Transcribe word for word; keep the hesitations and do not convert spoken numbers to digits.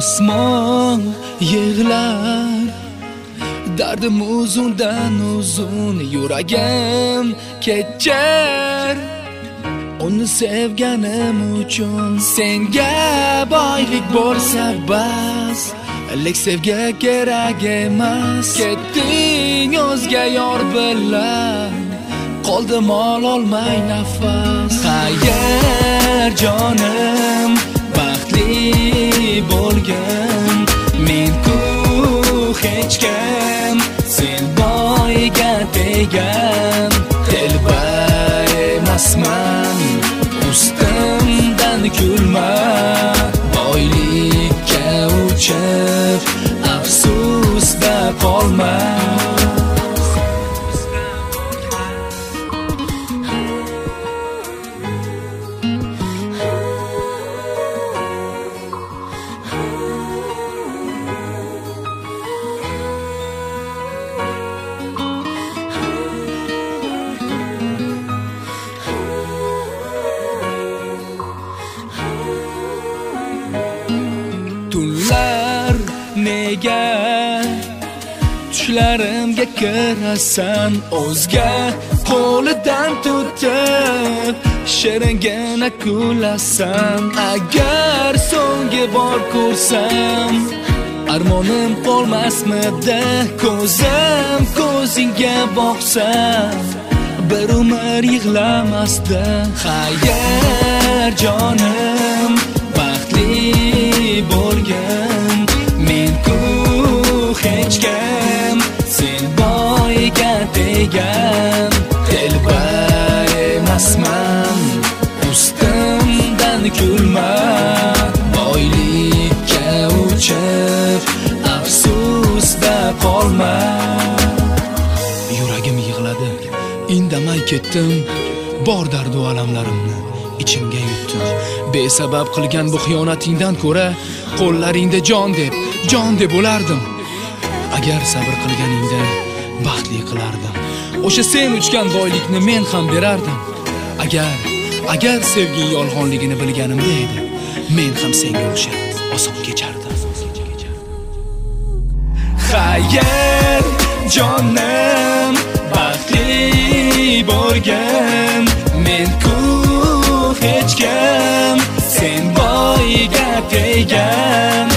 osmon yig'lar, dardim uzundan uzun, yuragim kechar. Uni sevganim uchun senga boylik bo'lsa bas, lek sevga kerak emas. Ketding o'zga yor bilan, qoldim ololmay nafas. Xayr jonim, baxtli bo'lgin, men-ku hech kim, sen boyga tegan. Telba emasman, ustimdan kulma, boylikka uchib afsusda qolma. Tunlar nega tushlarimga kirasan, o'zga qo'lidan tutib shiringina kulasan. Agar so'nggi bor ko'rsam, armonim qolmasmidi, ko'zim ko'zingga boqsa bir umr yig'lamasdi. Xayr jonim, baxtli bo'lgin, men-ku hech kim, sen boyga tegan. Telba emasman, ustimdan kulma, boylikka uchib afsusda qolma. Yuragim yig'ladi, indamay ketdim, bor dardu alamlarimni ichimga yutdim. Besabab qilgan bu xiyonatingdan ko'ra qo'llaringda jon deb, jon deb bo'lardim. Agar sabr qilganingda baxtli qilardim. O'sha sen uchgan boylikni men ham berardim. Agar, agar sevgi yolg'onligini bilganimda edi, men ham senga o'xshab oson kechardim. Xayr jonim, baxtli bo'lgin, men-ku hech kim, sen boyga tegan.